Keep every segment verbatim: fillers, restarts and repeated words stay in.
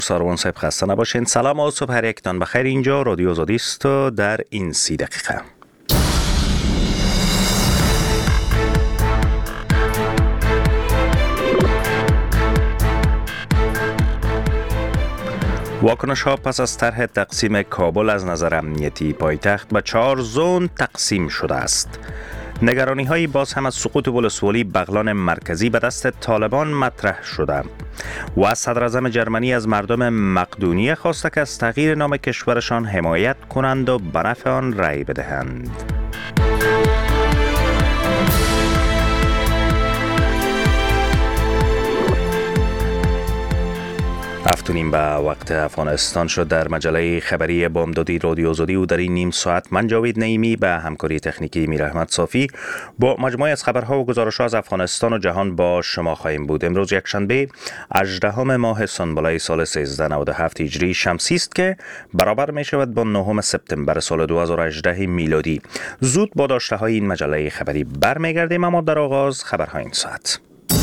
ساروان صاحب خسته نباشین. سلام و صبح هر یکتان بخیر. اینجا رادیو آزادی است در این سی دقیقه. واکنش ها پس از طرح تقسیم کابل از نظر امنیتی پایتخت به چهار زون تقسیم شده است. نگرانی هایی باز هم از سقوط ولسوالی بغلان مرکزی به دست طالبان مطرح شده و صدر اعظم جرمنی از مردم مقدونیه خواسته که از تغییر نام کشورشان حمایت کنند و به نفع آن رأی بدهند. هفتونیم به وقت افغانستان شد. در مجله خبری بامدادی رادیو آزادی و در این نیم ساعت من جاوید نعیمی به همکاری تکنیکی میر احمد صافی با مجموعه از خبرها و گزارش‌ها از افغانستان و جهان با شما خواهیم بود. امروز یکشنبه هجدهم ماه سنبله سال سیزده نود و هفت هجری شمسی است که برابر می شود با نهم سپتامبر سال دو هزار و هجده میلادی. زود با داشته‌های این مجله خبری برمیگردیم، اما در آغاز خبرهای این ساعت.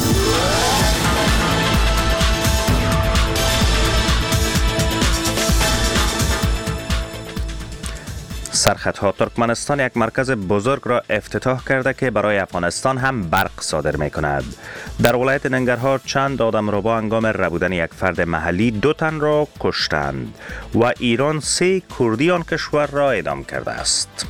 سرخطها: ترکمنستان یک مرکز بزرگ را افتتاح کرده که برای افغانستان هم برق صادر می کند. در ولایت ننگرهار چند آدمربا هنگام ربودن یک فرد محلی دو تن را کشتند و ایران سه کردی آن کشور را اعدام کرده است.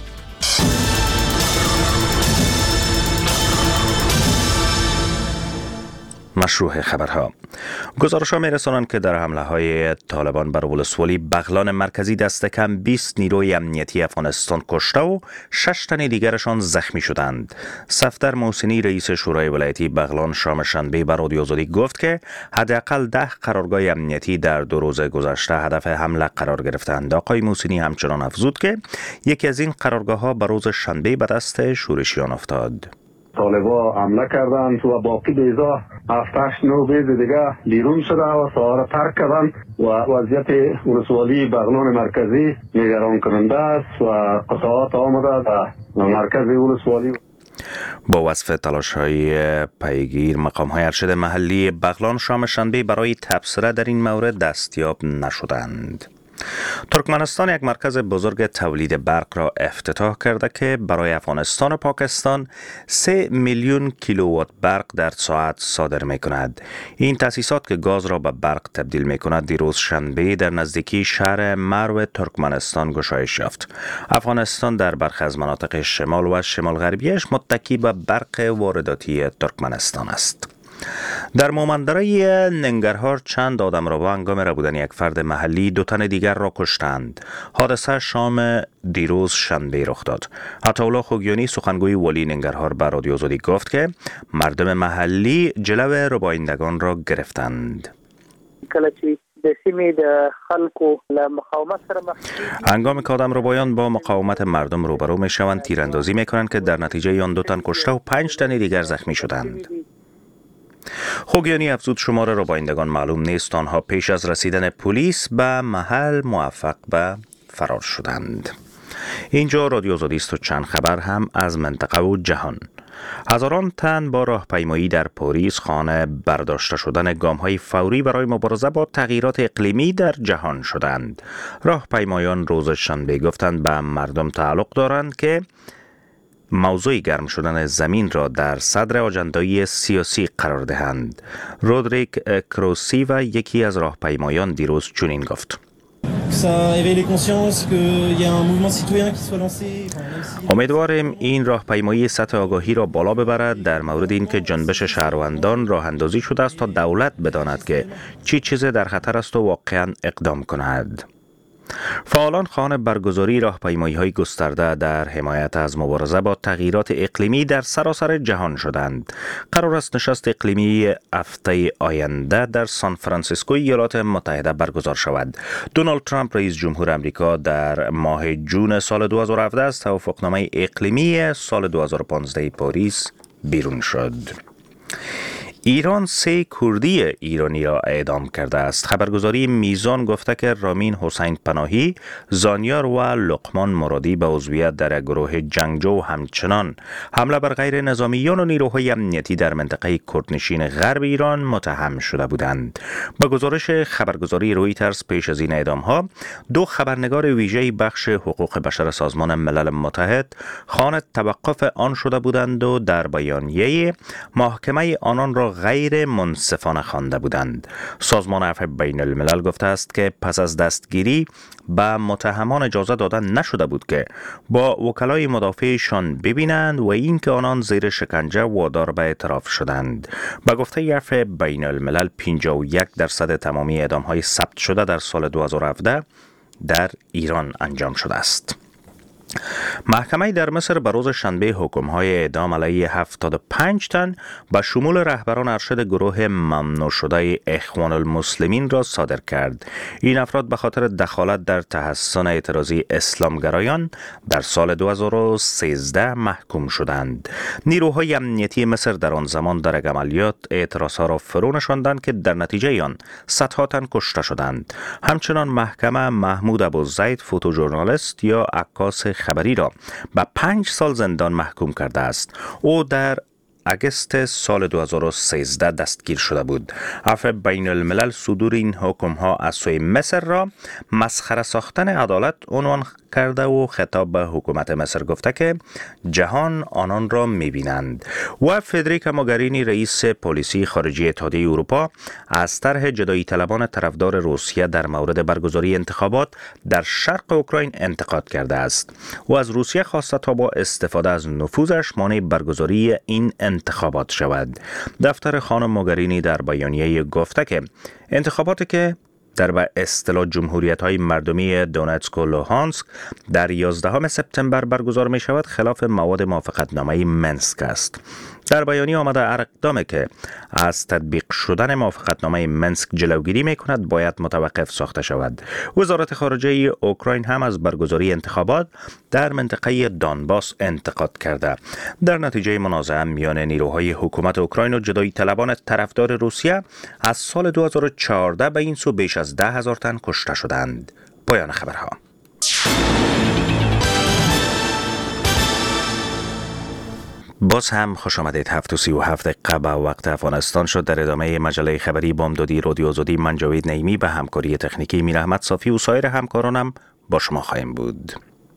مشروع خبرها. گزارش‌ها می‌رسانند که در حمله‌های طالبان بر ولسوالی بغلان مرکزی دست کم بیست نیروی امنیتی افغانستان کشته و شش تن دیگرشان زخمی شدند. صفدر محسنی رئیس شورای ولایتی بغلان شام شنبه به رادیو آزادی گفت که حداقل ده قرارگاه امنیتی در دو روز گذشته هدف حمله قرار گرفتند. آقای محسنی همچنان افزود که یکی از این قرارگاه‌ها به روز شنبه به دست شورشیان افتاد. طالبا حمله کردند و باقی بیزا هفت هشت نو بیز دیگه بیرون شده و سهارا ترک کردند و وضعیت ولسوالی بغلان مرکزی نگران کننده است و قطعات آمده در مرکز ولسوالی. با وصف تلاش‌های پیگیر مقام‌های ارشد محلی بغلان شام شنبه برای تبصره در این مورد دستیاب نشدند. ترکمنستان یک مرکز بزرگ تولید برق را افتتاح کرده که برای افغانستان و پاکستان سه میلیون کیلووات برق در ساعت صادر می کند. این تأسیسات که گاز را به برق تبدیل می کند دیروز شنبه در نزدیکی شهر مرو ترکمنستان گشایش یافت. افغانستان در برخی از مناطق شمال و شمال غربیش متکی به برق وارداتی ترکمنستان است. در مومندرای ننگرهار چند آدمربا هنگام ربودن یک فرد محلی دو تن دیگر را کشتند. حادثه شام دیروز شنبه رخ داد. عطاالله خوگیانی سخنگوی ولی ننگرهار به رادیو آزادی گفت که مردم محلی جلو ربایندگان را گرفتند. هنگامی که آدمربایان با مقاومت مردم روبرو می شوند تیراندازی می کنند که در نتیجه آن دو تن کشته و پنج تن دیگر زخمی شدند. خوگیانی افزود شمار ربایندگان معلوم نیست. آنها پیش از رسیدن پلیس به محل موفق به فرار شدند. اینجا رادیو آزادی است و چند خبر هم از منطقه و جهان. هزاران تن با راهپیمایی در پاریس خانه برداشته شدن گام‌های فوری برای مبارزه با تغییرات اقلیمی در جهان شدند. راهپیمایان روز شنبه گفتند به مردم تعلق دارند که موضوع گرم شدن زمین را در صدر آجندای سیاسی قرار دهند. رودریک کروسیوا یکی از راهپیمایان دیروز چنین گفت: امیدواریم این راهپیمایی سطح آگاهی را بالا ببرد در مورد اینکه جنبش شهروندان راه اندازی شده است تا دولت بداند که چی چیز در خطر است و واقعا اقدام کند. فعالان خواهان برگزاری راهپیمایی‌های گسترده در حمایت از مبارزه با تغییرات اقلیمی در سراسر جهان شدند. قرار است نشست اقلیمی هفته آینده در سان فرانسیسکو ایالات متحده برگزار شود. دونالد ترامپ رئیس جمهور آمریکا در ماه جون سال دو هزار و هفده از توافقنامه اقلیمی سال دو هزار و پانزده پاریس بیرون شد. ایران سه کردی ایرانی را اعدام کرده است. خبرگزاری میزان گفته که رامین حسین پناهی، زانیار و لقمان مرادی به عضویت در گروه جنگجو همچنان حمله بر غیر نظامیان و نیروهای امنیتی در منطقه کردنشین غرب ایران متهم شده بودند. با گزارش خبرگزاری رویترز پیش از این اعدام‌ها، دو خبرنگار ویژه بخش حقوق بشر سازمان ملل متحد خواهان توقف آن شده بودند و در بیانیه محکمه آنان را غیر منصفانه خوانده بودند. سازمان عفو بین الملل گفته است که پس از دستگیری به متهمان اجازه داده نشده بود که با وکلای مدافعشان ببینند و اینکه آنان زیر شکنجه وادار به اعتراف شدند. به گفته عفو بین الملل پنجاه و یک درصد تمامی اعدام‌های ثبت شده در سال دو هزار و هفده در ایران انجام شده است. محکمه در مصر به روز شنبه حکم‌های اعدام علیه هفتاد و پنج تن به شمول رهبران ارشد گروه ممنوع شده اخوان المسلمین را صادر کرد. این افراد به خاطر دخالت در تحسن اعتراضی اسلامگرایان در سال دو هزار و سیزده محکوم شدند. نیروهای امنیتی مصر در آن زمان در یک عملیات اعتراضها را فرو نشاندند که در نتیجه آن صدها تن کشته شدند. همچنان محکمه محمود ابوزید، فوتوژورنالیست یا عکاس خبری را به پنج سال زندان محکوم کرده است. او در اگست سال دو هزار و سیزده دستگیر شده بود. عفو بین الملل صدور این حکم ها از سوی مصر را مسخره ساختن عدالت عنوان کرده و خطاب به حکومت مصر گفته که جهان آنان را می‌بینند. و فدریکا موگرینی، رئیس پلیسی خارجی اتحادیه اروپا، از طرح جدایی طلبان طرفدار روسیه در مورد برگزاری انتخابات در شرق اوکراین انتقاد کرده است. و از روسیه خواسته تا با استفاده از نفوذش مانع برگزاری این انتخابات شود. دفتر خانم موگرینی در بیانیه گفته که انتخاباتی که در به اصطلاح جمهوریت‌های مردمی دونتسک و لوهانسک در یازدهم سپتامبر برگزار می شود خلاف مواد موافقتنامه منسک است. در بیانیه آمده هر اقدامی که از تطبیق شدن موافقتنامه منسک جلوگیری می کند باید متوقف ساخته شود. وزارت خارجه اوکراین هم از برگزاری انتخابات در منطقه دانباس انتقاد کرده. در نتیجه منازعه میان نیروهای حکومت اوکراین و جدایی طلبان طرفدار روسیه از سال دو هزار و چهارده به این سو بیش از ده هزار تن کشته شدند. پایان خبرها. باز هم خوش آمدید. هفت و سی و هفت دقیقه به وقت افغانستان شد. در ادامه مجله خبری بامدادی رادیو آزادی، من جاوید نعیمی به همکاری تکنیکی میر احمد صافی و سایر همکارانم با شما خواهیم بود.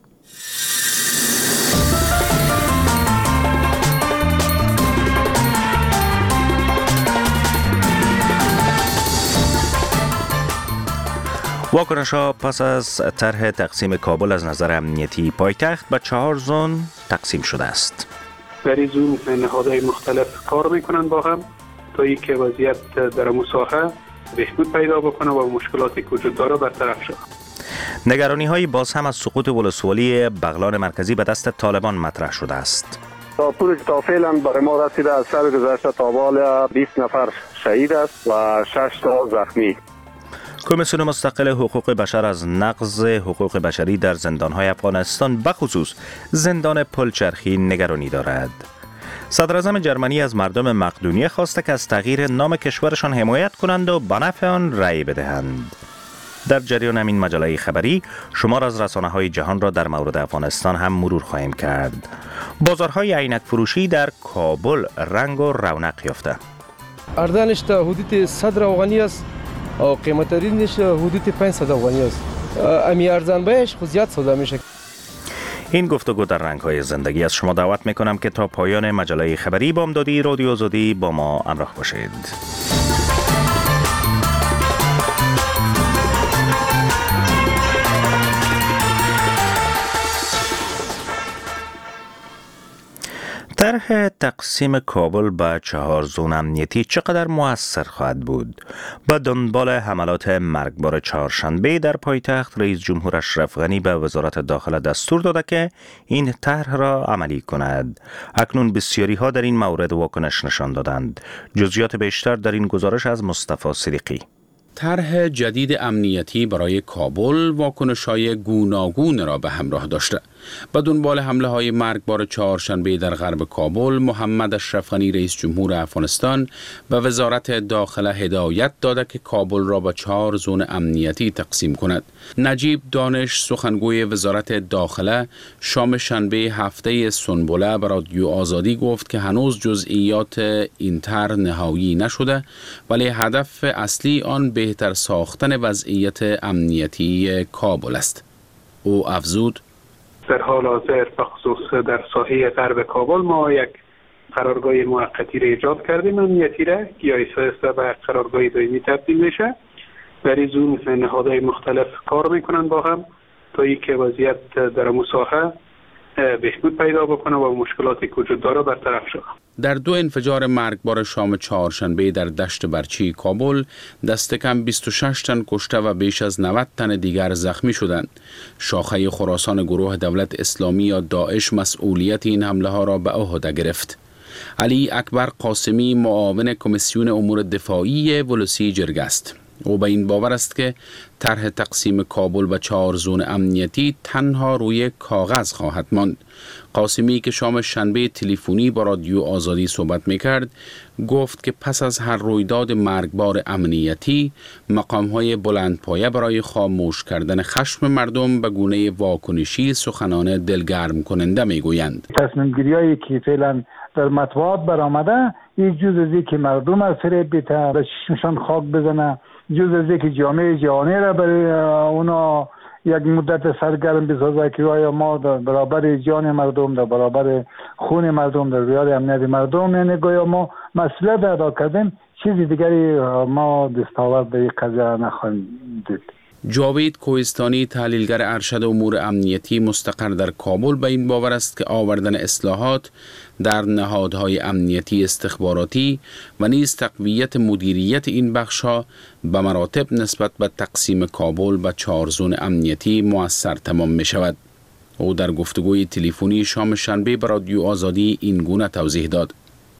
واکنش‌ها پس از طرح تقسیم کابل از نظر امنیتی پایتخت به چهار زون تقسیم شده است. در این زون نهادهای مختلف کار میکنن با هم تا اینکه وضعیت در مساحه بهبود پیدا بکنه و مشکلاتی که وجود داره برطرف شود. نگرانی های باز هم از سقوط ولسوالی بغلان مرکزی به دست طالبان مطرح شده است. پولی که تا فعلا برای ما رسیده از سال گذشته تا حال بیست نفر شهید است و شش تا زخمی. کمیسیون مستقل حقوق بشر از نقض حقوق بشری در زندان‌های افغانستان به خصوص زندان پلچرخی نگرانی دارد. صدر اعظم جرمنی از مردم مقدونیه خواسته که از تغییر نام کشورشان حمایت کنند و به نفع آن رأی بدهند. در جریان همین مجله خبری شمار از رسانه‌های جهان را در مورد افغانستان هم مرور خواهیم کرد. بازارهای عینک فروشی در کابل رنگ و رونق یافته. اردنش تا حدود صد افغانی است و قیمت ترینش حدود پانصد افغانی است. امی ارزان بهش خود زیاد سودا میشه. این گفتگو در رنگ‌های زندگی از شما دعوت میکنم که تا پایان مجله خبری بامدادی رادیو آزادی با ما همراه باشید. طرح تقسیم کابل به چهار زون امنیتی چقدر مؤثر خواهد بود؟ با دنبال حملات مرگبار چهارشنبه در پایتخت، رئیس جمهور اشرف غنی به وزارت داخله دستور داده که این طرح را عملی کند. اکنون بسیاری ها در این مورد واکنش نشان دادند. جزئیات بیشتر در این گزارش از مصطفی صدیقی. طرح جدید امنیتی برای کابل واکنش‌های گوناگون را به همراه داشته. به دنبال حمله های مرگبار چهارشنبه در غرب کابل، محمد اشرف غنی رئیس جمهور افغانستان به وزارت داخله هدایت داده که کابل را به چهار زون امنیتی تقسیم کند. نجیب دانش سخنگوی وزارت داخله شام شنبه هفته سنبله به رادیو آزادی گفت که هنوز جزئیات این طرح نهایی نشده، ولی هدف اصلی آن بهتر ساختن وضعیت امنیتی کابل است. او افزود: در حال حاضر بخصوص در ساحه غرب کابل ما یک قرارگاه موقتی را ایجاد کردیم، امنیتی را یا ایسا به قرارگاه دائمی تبدیل میشه. در این زون نهادهای مختلف کار میکنن با هم تا اینکه وضعیت در مساحه بهبود پیدا بکنه و مشکلاتی که وجود داره برطرف شود. در دو انفجار مرگبار شام چهارشنبه در دشت برچی کابل دست کم بیست و شش تن کشته و بیش از نود تن دیگر زخمی شدند. شاخه خراسان گروه دولت اسلامی یا داعش مسئولیت این حمله ها را به عهده گرفت. علی اکبر قاسمی معاون کمیسیون امور دفاعی ولسی جرگه است. او به این باور است که طرح تقسیم کابل به چهار زون امنیتی تنها روی کاغذ خواهد ماند. قاسمی که شام شنبه تلفنی با رادیو آزادی صحبت میکرد گفت که پس از هر رویداد مرگبار امنیتی مقام‌های بلندپایه برای خاموش کردن خشم مردم به گونه واکنشی سخنان دلگرم کننده میگویند. تصمیم گیری‌هایی که فعلا در مطبوعات برآمده این جز از اینکه مردم از فریب بیته به چشمشان خاک بزنه، جز از اینکه جامعه جهانی را برای اونا یک مدت سرگرم بسازه که آیا ما در برابر جان مردم، در برابر خون مردم، در برابر امنیت مردم، یعنی گویا ما مسئولیت ادا کردیم، چیزی دیگری ما دستاورد در این قضیه نخواهیم دید. جاوید کوهستانی تحلیلگر ارشد امور امنیتی مستقر در کابل به این باور است که آوردن اصلاحات در نهادهای امنیتی استخباراتی و نیز تقویت مدیریت این بخش‌ها به مراتب نسبت به تقسیم کابل به چهار زون امنیتی مؤثر تمام می شود. او در گفتگوی تلفنی شام شنبه به رادیو آزادی این گونه توضیح داد: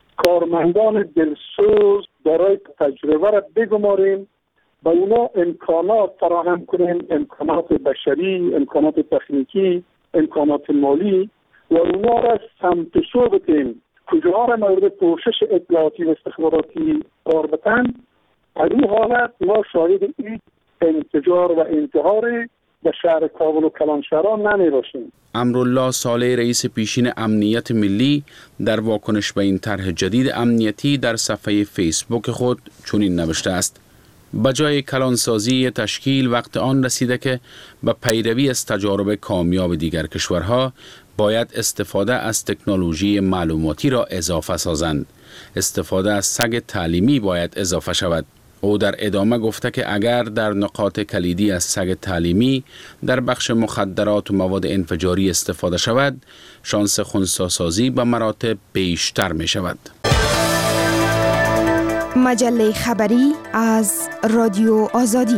کارمندان دلسوز برای تجربه را بگماریم، با اونا امکانات فراهم کنیم، امکانات بشری، امکانات تکنیکی، امکانات مالی، و اونا را سمت سو بدیم کجاها را مورد پوشش اطلاعاتی و استخباراتی قرار بدن. در این حالت ما شاهد این انفجار و انتحار به شهر کابل و کلانشهران نمی باشیم. امرالله صالح رئیس پیشین امنیت ملی در واکنش به این طرح جدید امنیتی در صفحه فیسبوک خود چنین نوشته است: بجای کلانسازی تشکیل وقت آن رسیده که به پیروی از تجارب کامیاب دیگر کشورها باید استفاده از تکنولوژی معلوماتی را اضافه سازند. استفاده از سگ تعلیمی باید اضافه شود. او در ادامه گفته که اگر در نقاط کلیدی از سگ تعلیمی در بخش مخدرات و مواد انفجاری استفاده شود، شانس خنثی‌سازی به مراتب بیشتر می شود. مجله خبری از رادیو آزادی.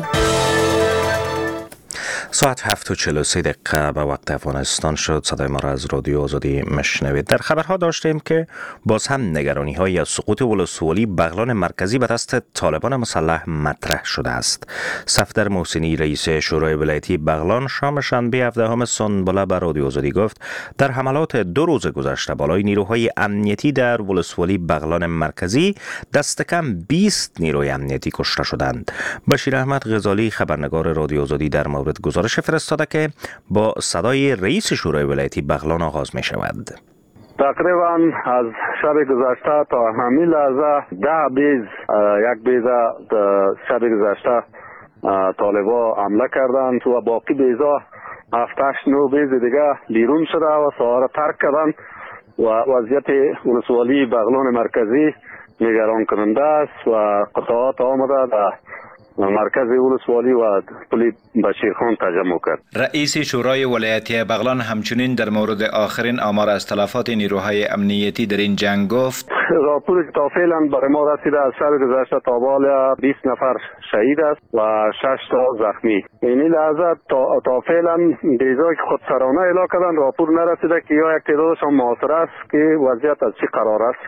ساعت هفت و چهل و سه دقیقه به وقت افغانستان شد. صدای ما را از رادیو آزادی مشنوید. در خبرها داشتیم که باز هم نگرانی های از سقوط ولسوالی بغلان مرکزی به دست طالبان مسلح مطرح شده است. صفدر محسنی رئیس شورای ولایتی بغلان شام شنبه هفدهم سنبله به رادیو آزادی گفت در حملات دو روز گذشته بالای نیروهای امنیتی در ولسوالی بغلان مرکزی دست کم بیست نیروی امنیتی کشته شدند. بشیر احمد غزالی خبرنگار رادیو آزادی در مورد گزارش فرستاده که با صدای رئیس شورای ولایتی بغلان آغاز می شود. تقریبا از شب گذشته تا همین لحظه ده بیز یک بیزه شب گذشته طالبا حمله کردند و باقی بیزا هفتش نو بیز دیگه بیرون شده و سوار ترک کردند و وضعیت ولسوالی بغلان مرکزی نگران کننده است و قطعات آمده در مرکز ولسوالی و پلی بشیرخان تجمع کرد. رئیس شورای ولایتی بغلان همچنین در مورد آخرین آمار از تلفات نیروهای امنیتی در این جنگ گفت: راپور تا فعلا برای ما رسیده از شب گذشته تا حال بیست نفر شهید است و شش تا زخمی. این لحظه تا, تا فعلا بیزایی که خودسرانه اعلام کردن راپور نرسیده که یا یک تعدادشان محاصره است که وضعیت از چی قرار است.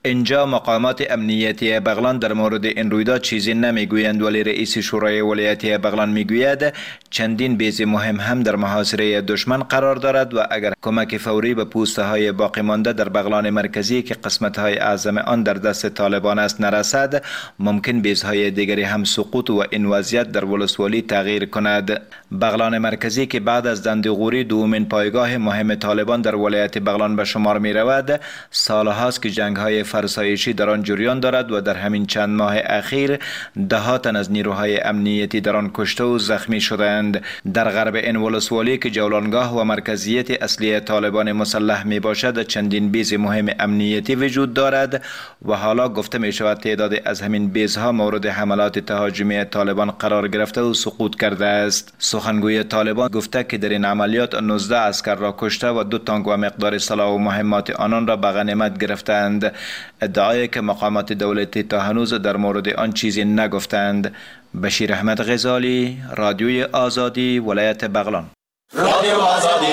اینجا مقامات امنیتی بغلان در مورد این رویداد چیزی نمیگویند، ولی رئیس شورای ولایتی بغلان میگوید چندین بیز مهم هم در محاصره دشمن قرار دارد و اگر کمک فوری به پوسته های باقی مانده در بغلان مرکزی که قسمت های اعظم آن در دست طالبان است نرسد، ممکن بیزهای دیگری هم سقوط و این وضعیت در ولسوالی تغییر کند. بغلان مرکزی که بعد از دندغوری دومین پایگاه مهم طالبان در ولایت بغلان به شمار می رود، سالهاست که جنگ های فرسایشی در آن جریان دارد و در همین چند ماه اخیر ده ها تن از نیروهای امنیتی در آن کشته و زخمی شدند. در غرب این ولسوالی که جولانگاه و مرکزیت اصلی طالبان مسلح می باشد، چندین بیز مهم امنیتی وجود دارد و حالا گفته می شود تعداد از همین بیزها مورد حملات تهاجمی طالبان قرار گرفته و سقوط کرده است. سخنگوی طالبان گفته که در این عملیات نوزده عسکر را کشته و دو تانک و مقدار سلاح و مهمات آنان را به غنیمت گرفتند. ادعای که مقامات دولتی تا هنوز در مورد آن چیزی نگفتند. بشیر احمد غزالی، رادیوی آزادی، ولایت بغلان. رادیو آزادی.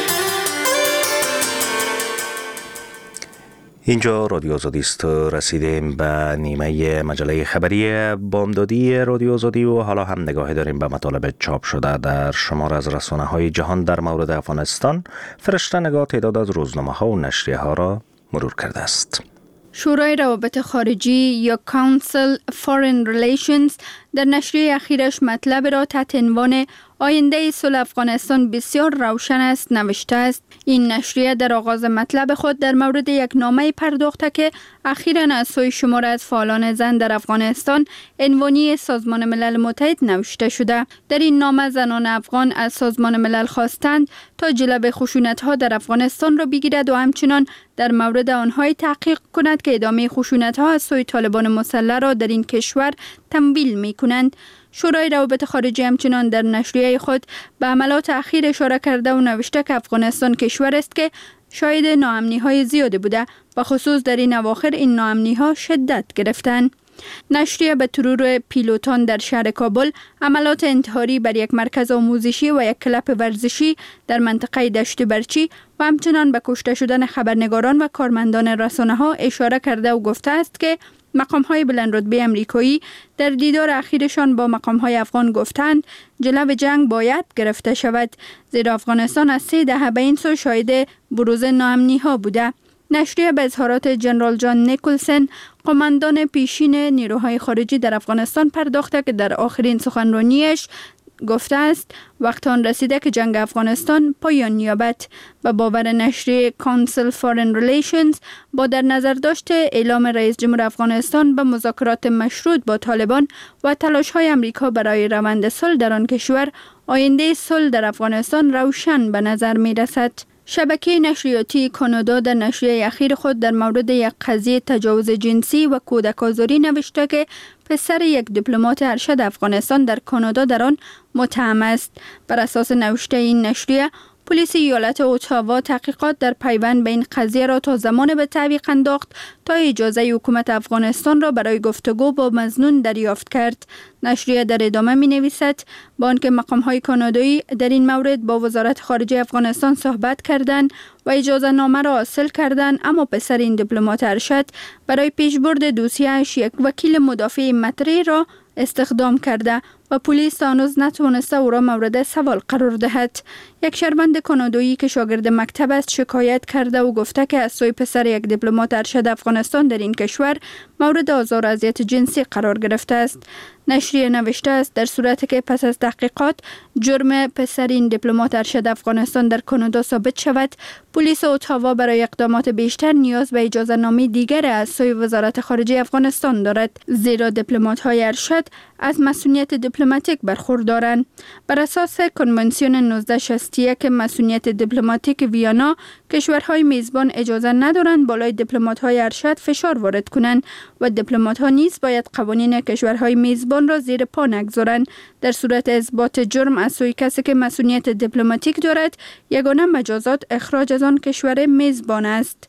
اینجا رادیو آزادی است. رسیدیم به نیمه مجله خبری بامدادی رادیو آزادی و حالا هم نگاهی داریم به مطالب چاپ شده در شمار از رسانه های جهان در مورد افغانستان. فرشته نگاه تعداد از روزنامه ها و نشریه ها را مرور کرده است. شورای روابط خارجی یا Council Foreign Relations در نشریه اخیرش مطلب را تحت عنوان آینده صلح افغانستان بسیار روشن است نوشته است. این نشریه در آغاز مطلب خود در مورد یک نامه پرداخته که اخیراً از سوی شمار از فعالان زن در افغانستان عنوانی سازمان ملل متحد نوشته شده. در این نامه زنان افغان از سازمان ملل خواستند تا جلب خشونت‌ها در افغانستان را بگیرد و همچنان در مورد آنها تحقیق کند که ادامه خشونت‌ها از سوی طالبان مسلح را در این کشور تمویل می‌کنند. شورای روابط خارجی همچنان در نشریه خود به عملات اخیر اشاره کرده و نوشته که افغانستان کشور است که شاهد ناامنی‌های زیادی بوده و خصوص در این اواخر این ناامنی‌ها شدت گرفتند. نشریه به ترور پیلوتان در شهر کابل، عملات انتحاری بر یک مرکز آموزشی و یک کلب ورزشی در منطقه دشت برچی و همچنان به کشته شدن خبرنگاران و کارمندان رسانه‌ها اشاره کرده و گفته است که مقام‌های بلند رتبه امریکایی در دیدار اخیرشان با مقام‌های افغان گفتند جلب جنگ باید گرفته شود، زیرا افغانستان از سه دهه به این سو شاهد بروز ناامنی‌ها بوده. نشریه به اظهارات جنرال جان نیکلسن، قماندان پیشین نیروهای خارجی در افغانستان پرداخته که در آخرین سخنرانیش گفته است وقت آن رسیده که جنگ افغانستان پایان یابد. به باور نشریه Council Foreign Relations، با در نظر داشت اعلام رئیس جمهور افغانستان به مذاکرات مشروط با طالبان و تلاش‌های امریکا برای روند صلح در آن کشور، آینده صلح در افغانستان روشن به نظر می رسد. شبکه نشریاتی کانادا در نشریه اخیر خود در مورد یک قضیه تجاوز جنسی و کودک آزاری نوشته که پسر یک دیپلمات ارشد افغانستان در کانادا در آن متهم است. بر اساس نوشته این نشریه، پلیس ایالت اتاوا تحقیقات در پیوند به این قضیه را تا زمان به تعویق انداخت تا اجازه حکومت افغانستان را برای گفتگو با مظنون دریافت کرد. نشریه در ادامه می نویسد با آنکه مقام‌های کانادایی در این مورد با وزارت خارجه افغانستان صحبت کردند و اجازه نامه را حاصل کردند، اما پسر این دیپلمات ارشد برای پیشبرد دوسیه‌اش یک وکیل مدافع مطرح را استخدام کرده و پلیس هنوز نتوانسته او را مورد سوال قرار دهد. یک شهروند کانادایی که شاگرد مکتب است شکایت کرده و گفته که از سوی پسر یک دیپلمات ارشد افغانستان در این کشور مورد آزار و اذیت جنسی قرار گرفته است. نشریه نوشته است در صورتی که پس از تحقیقات جرم پسر این دیپلمات ارشد افغانستان در کانادا ثابت شود، پلیس اتاوا برای اقدامات بیشتر نیاز به اجازه نامه دیگر از سوی وزارت خارجه افغانستان دارد، زیرا دیپلمات های ارشد از مسئولیت دیپلماتیک برخوردارند. بر اساس کنوانسیون نوزده شصت و یک مسئولیت دیپلماتیک ویانا، کشورهای میزبان اجازه ندارند بالای دیپلمات های ارشد فشار وارد کنند و دیپلمات ها نیز باید قوانین کشورهای میزبان را زیر پا نگذارند. در صورت اثبات جرم از سوی کسی که مسئولیت دیپلماتیک دارد، یگانه مجازات اخراج از آن کشور میزبان است.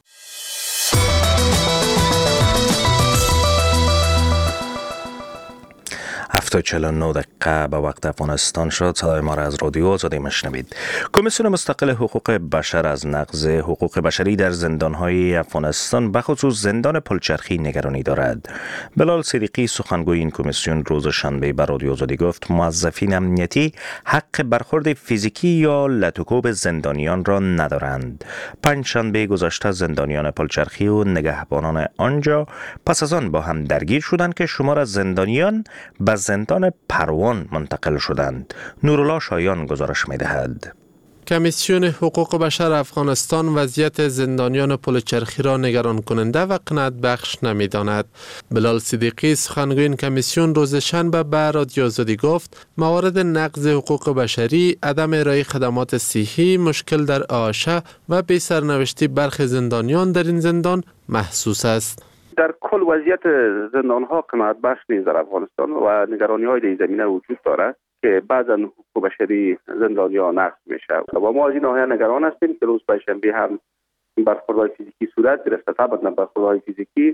هفتاد و چهل و نه دقیقه به وقت افغانستان شد. صدای ما را از رادیو آزادی مشنوید. کمیسیون مستقل حقوق بشر از نقض حقوق بشری در زندان‌های افغانستان بخصوص زندان پلچرخی نگرانی دارد. بلال صدیقی سخنگوی این کمیسیون روز شنبه به رادیو آزادی گفت موظفین امنیتی حق برخورد فیزیکی یا لطوکوب زندانیان را ندارند. پنج شنبه گذشته زندانیان پلچرخی و نگهبانان آنجا پس از آن با هم درگیر شدند که شمار از زندانیان به زندان پروان منتقل شدند. نورالله شایان گزارش می‌دهد. کمیسیون حقوق بشر افغانستان وضعیت زندانیان پلچرخی را نگران کننده و قناعت بخش نمی‌داند. بلال صدیقی سخنگوی این کمیسیون روز شنبه به رادیو آزادی گفت موارد نقض حقوق بشری، عدم ارائه خدمات صحی، مشکل در آشه و بی سرنوشتی برخی زندانیان در این زندان محسوس است. در کل وضعیت زندان ها قناعت بخش نیست در افغانستان و نگرانی های در زمینه وجود دارد که بعضا حقوق بشری زندانی ها نقض میشه و ما از این ناحیه نگران هستیم که روز پنجشنبه هم برخوردهای فیزیکی صورت گرفته. طبعا برخوردهای فیزیکی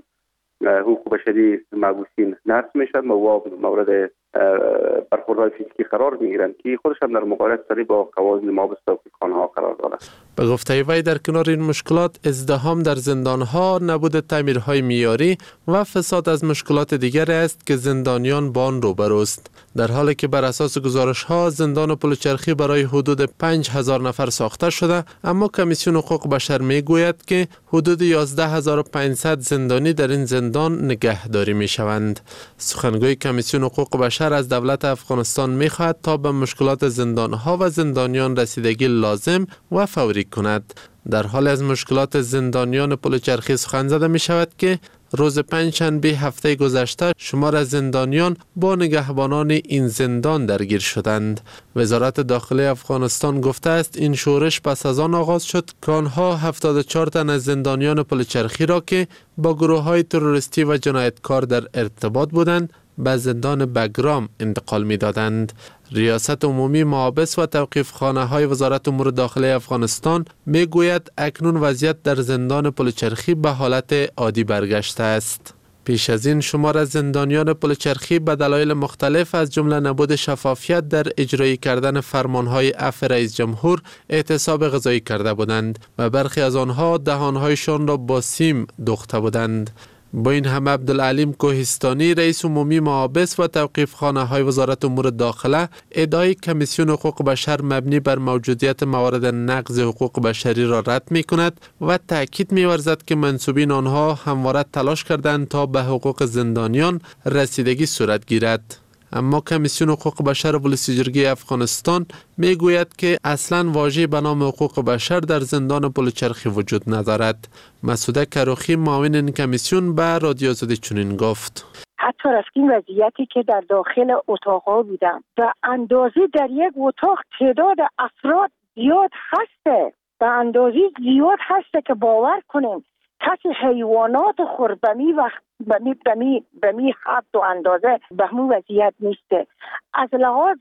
حقوق بشری محبوسین نقض میشن و مورد برخوردهای فیزیکی قرار میگیرند که خودش هم در مقایسه سریع با قوانین محابس توقیفخانه ها قرار دارد. به گفته وی در کنار این مشکلات ازدحام در زندانها، نبود تعمیرهای معیاری و فساد از مشکلات دیگر است که زندانیان با آن روبروست. در حالی که بر اساس گزارش ها زندان پلچرخی برای حدود پنج هزار نفر ساخته شده، اما کمیسیون حقوق بشر می گوید که حدود یازده هزار و پانصد زندانی در این زندان نگهداری می شوند. سخنگوی کمیسیون حقوق بشر از دولت افغانستان می خواهد تا به مشکلات زندانها و زندانیان رسیدگی لازم و فوری کند. در حال از مشکلات زندانیان پلچرخی سخن زده می شود که روز پنجشنبه هفته گذشته شمار از زندانیان با نگهبانان این زندان درگیر شدند. وزارت داخلی افغانستان گفته است این شورش پس از آن آغاز شد که آنها هفتاد و چهار تن از زندانیان پلچرخی را که با گروه‌های تروریستی و جنایتکار در ارتباط بودند به زندان بگرام انتقال می دادند. ریاست عمومی محابس و توقیفخانه های وزارت امور داخلی افغانستان می گوید اکنون وضعیت در زندان پلچرخی به حالت عادی برگشته است. پیش از این شمار از زندانیان پلچرخی به دلایل مختلف از جمله نبود شفافیت در اجرایی کردن فرمانهای عفو رئیس جمهور اعتصاب غذایی کرده بودند و برخی از آنها دهانهایشان را با سیم دوخته بودند. با این همه عبدالعلیم کوهستانی رئیس عمومی محابس و توقیفخانه های وزارت امور داخله ادعای کمیسیون حقوق بشر مبنی بر موجودیت موارد نقض حقوق بشری را رد می کند و تاکید می ورزد که منسوبین آنها همواره تلاش کردند تا به حقوق زندانیان رسیدگی صورت گیرد. اما کمیسیون حقوق بشر ولسیجرگی افغانستان می گوید که اصلاً واژه‌ای به نام حقوق بشر در زندان پلچرخی وجود ندارد. مسعوده کروخی معاون این کمیسیون به رادیو آزادی چنین گفت: حتی رفتیم وضعیتی که در داخل اتاق‌ها بودم و اندازه در یک اتاق تعداد افراد زیاد هسته، به اندازه زیاد هسته که باور کنیم کسی حیوانات خوربمی و بمی بمی بمی حد و اندازه به همون وضعیت نیسته. از لحاظ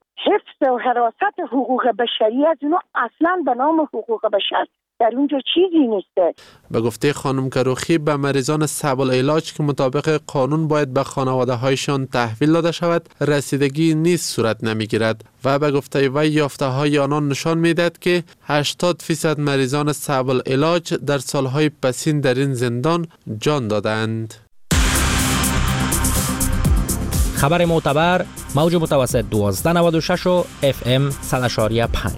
حفظ و حراست حقوق بشری از اونو اصلا به نام حقوق بشر در اونجا چیزی نیسته. به گفته خانم کروخی به مریضان صعب العلاج که مطابق قانون باید به خانواده هایشان تحویل داده شود رسیدگی نیز صورت نمی گیرد و به گفته وی یافته های آنان نشان می دهد که هشتاد فیصد مریضان صعب العلاج در سالهای پسین در این زندان جان دادند. خبر معتبر موج متوسط دوازده نود و شش و اف ام صد و پنج.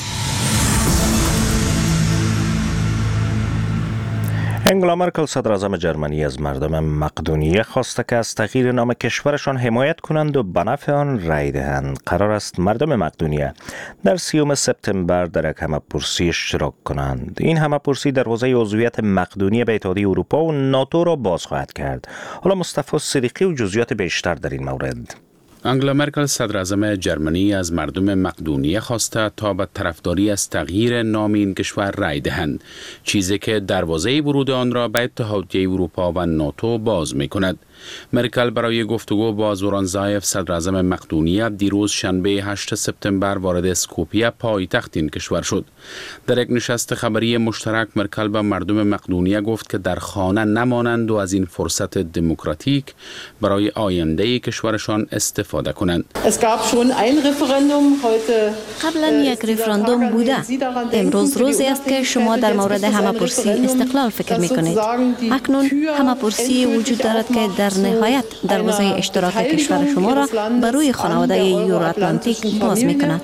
انگلا مرکل صدر اعظم جرمنی از مردم مقدونیه خواسته که از تغییر نام کشورشان حمایت کنند و به نفع آن رای دهند. قرار است مردم مقدونیه در سیوم سپتامبر در یک همه‌پرسی اشتراک کنند. این همه‌پرسی در حوزه عضویت مقدونیه به اتحادیه اروپا و ناتو را باز خواهد کرد. حالا مصطفی صدیقی و جزئیات بیشتر در این مورد. انگلا مرکل صدر اعظم جرمنی از مردم مقدونیه خواسته تا به طرفداری از تغییر نام این کشور رای دهند، چیزی که دروازه ورود آن را به اتحادیه اروپا و ناتو باز می کند. مرکل برای گفتگو با زوران زایف صدر اعظم مقدونیه دیروز شنبه هشتم سپتامبر وارد اسکوپیه پایتخت این کشور شد. در یک نشست خبری مشترک مرکل به مردم مقدونیه گفت که در خانه نمانند و از این فرصت دموکراتیک برای آینده کشورشان استفاده استفاده کنند. قبلا یک رفراندوم بوده. امروز روزی است که شما در مورد همه‌پرسی استقلال فکر می کنید. اکنون همه‌پرسی وجود دارد که در نهایت دروازه اشتراک کشور شما را بر روی خانواده یورو اتلانتیک باز می کند.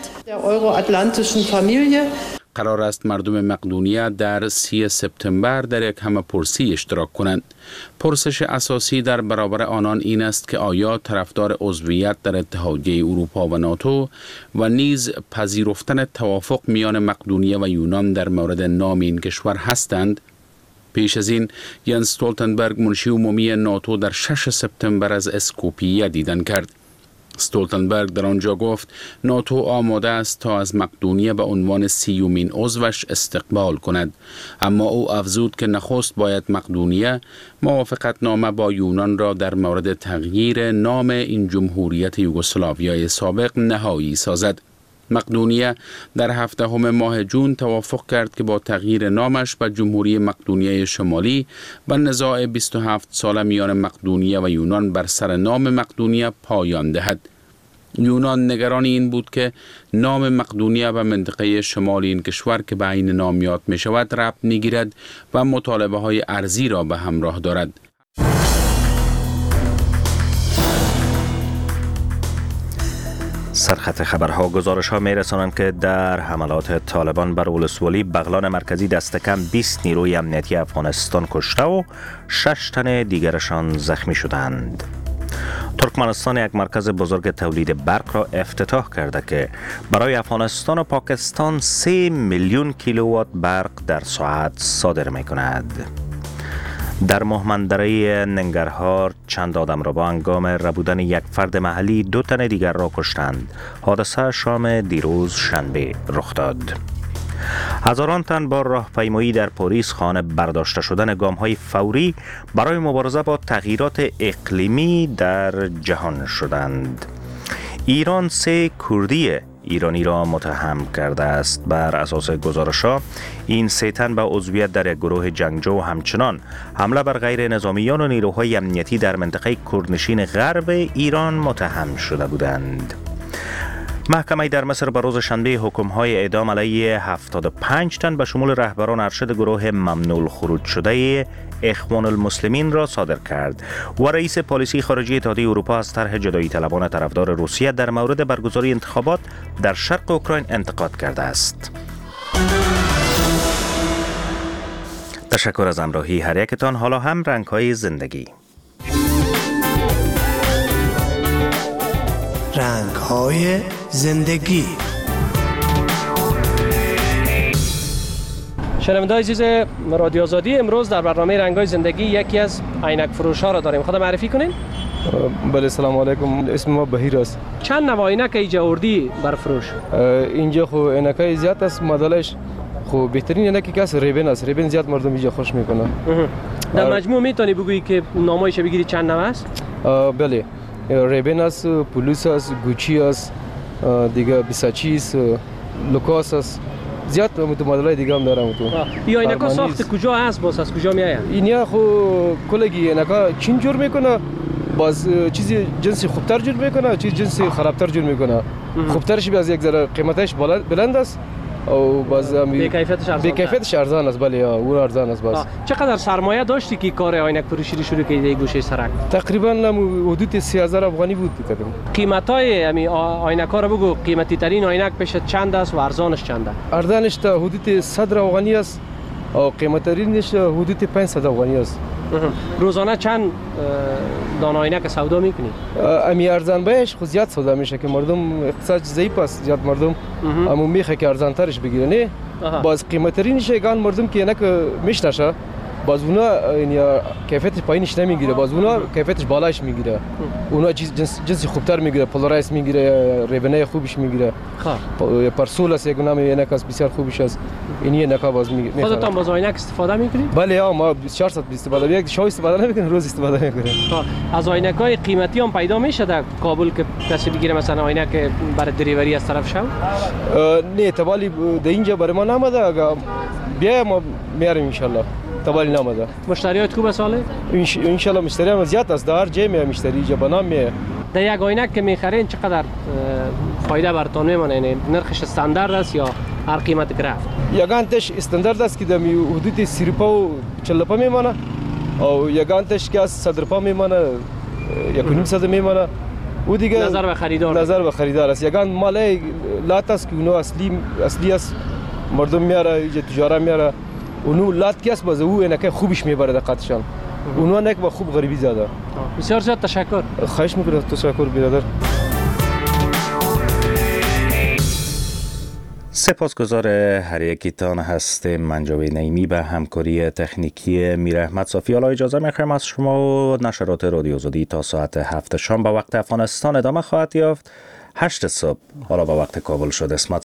قرار است مردم مقدونیه در سی سپتامبر در یک همه‌پرسی اشتراک کنند. پرسش اساسی در برابر آنان این است که آیا طرفدار عضویت در اتحادیه اروپا و ناتو و نیز پذیرفتن توافق میان مقدونیه و یونان در مورد نام این کشور هستند. پیش از این ینس استولتنبرگ منشی عمومی ناتو در شش سپتامبر از اسکوپیه دیدن کرد. استولتنبرگ در آنجا گفت ناتو آماده است تا از مقدونیه به عنوان سیومین عضوش استقبال کند، اما او افزود که نخست باید مقدونیه موافقت نامه با یونان را در مورد تغییر نام این جمهوریت یوگسلاویای سابق نهایی سازد. مقدونیه در هفدهم ماه جون توافق کرد که با تغییر نامش به جمهوری مقدونیه شمالی و نزاع بیست و هفت ساله میان مقدونیه و یونان بر سر نام مقدونیه پایان دهد. یونان نگران این بود که نام مقدونیه و منطقه شمال این کشور که به عین نام یاد می شود ربط می گیرد و مطالبه های ارضی را به همراه دارد. سرخط خبرها گزارش ها می رسانند که در حملات طالبان بر ولسوالی بغلان مرکزی دست کم بیست نیروی امنیتی افغانستان کشته و شش تن دیگرشان زخمی شدند. ترکمنستان یک مرکز بزرگ تولید برق را افتتاح کرده که برای افغانستان و پاکستان سه میلیون کیلووات برق در ساعت صادر می کند. در مهمندره ننگرهار چند آدم را با هنگام ربودن یک فرد محلی دو تن دیگر را کشتند. حادثه شام دیروز شنبه رخ داد. هزاران تن با راهپیمایی در پاریس خانه برداشته شدن گام‌های فوری برای مبارزه با تغییرات اقلیمی در جهان شدند. ایران سه کردی ایرانی را متهم کرده است. بر اساس گزارش‌ها این سه تن به عضویت در یک گروه جنگجو و همچنان حمله بر غیر نظامیان و نیروهای امنیتی در منطقه کردنشین غرب ایران متهم شده بودند. محکمه در مصر به روز شنبه حکم‌های اعدام علیه هفتاد و پنج تن به شمول رهبران ارشد گروه ممنوع الخروج شده اخوان المسلمین را صادر کرد و رئیس پالیسی خارجی اتحادیه اروپا از طرح جدایی طلبان طرفدار روسیه در مورد برگزاری انتخابات در شرق اوکراین انتقاد کرده است. تشکر از همراهی هر یکتان. حالا هم رنگ‌های زندگی. رنگ‌های زندگی. شنونده‌های عزیز رادیو آزادی، امروز در برنامه رنگ‌های زندگی یکی از عینک فروش‌ها را داریم. خود معرفی کنین؟ بله، سلام علیکم. اسم ما بهیر است. چند نوع عینک اینجا آوردی بر فروش؟ اینجا خو عینک‌های زیاد است. مدلش خو بهترین عینکی که است ریبن است. ریبن زیاد مردم اینجا خوش میکنه. در مجموع میتونی بگویی که نامایش بگیری چند نوع است؟ بله، ریبن است، پولوس است، گوچی است، دیگه بیساچی است، لوکاس است. زیاد مدل‌های دیگه هم دارم تو. یا اینکا ساخت کجا هست؟ باز از کجا میآید؟ اینیا خو کلگی اینکا چین جور میکنه، باز چیزی جنسی خوبتر جور میکنه، چیز جنسی خرابتر جور میکنه. خوبترش از یک ذره قیمتش بلند است او باز بی کیفیتش ارزان. بی کیفیتش ارزان است. بله، او ارزان است. باز چقدر سرمایه داشتی که کار عینک فروشی شروع کردی گوشه سرک؟ تقریبا حدود سی هزار افغانی بود کردم. قیمتای همین عینک ها رو بگو، قیمتی ترین عینک پیش چند است و ارزانش چنده؟ ارزانش تا حدود صد افغانی است و قیمت ترینش حدود پانصد افغانی است. روزانه چند دانه عینک سودا میکنی؟ امی ارزان بهش خود زیاد سودا میشه که مردم اقتصاد ضعیف است. زیاد مردم همون میخه که ارزان ترش بگیره. نه باز قیمت ترینش گان مردم که اینک میشناشه، باز اونا یعنی کیفیتش پایینش نمیگیره، باز اونا کیفیتش بالاش میگیره. اونا جنس جنسی خوبتر میگیره، پولارایز میگیره، ریبنه خوبش میگیره. خب پرسول است، یک نام عینک است بسیار خوبش است. این عینک باز میگیره. خودت هم باز عینک استفاده میکنی؟ بله، ما بیست و چهار ساعت استفاده میکنیم. یک شو استفاده نمیکنیم، روز استفاده میکنیم. از عینک‌های قیمتی هم پیدا میشه در کابل که کسی بگیره مثلا عینک برای دریوری از طرف شو؟ نه، توالی در اینجا برای ما نامده. اگه بیا ما میاریم ان شاء الله. توالی نامده. مشتریات خوب ساله؟ ان شاء الله مشتری هم زیاد است. در هر جای می مشتری جا بنام می در یک عینک که میخرین چقدر فایده براتون میمونه؟ نرخش استاندارد است یا هر قیمت گرفت؟ یگانتش استاندارد است که در حدود سی روپا و چهل روپا میمونه و یگانتش که از صد روپا میمونه، یک و نیم صد میمونه. و دیگه نظر به خریدار نظر به خریدار است. یگان مال لات است که اونو اصلی اصلی است، مردم میاره یا تجارت میاره. اونو لات کی است باز او اینکه خوبش میبره دقتشان. اونو نه که با خوب غریبی زده. بسیار زیاد تشکر. خواهش میکنم. تشکر برادر. سپاسگزار هر یکیتان هستیم. من جاوید نعیمی به همکاری تکنیکی میر احمد صافی. حالا اجازه میخوایم از شما و نشرات رادیو آزادی تا ساعت هفت شام به وقت افغانستان ادامه خواهد یافت. هشت صبح حالا به وقت کابل شد. اسمت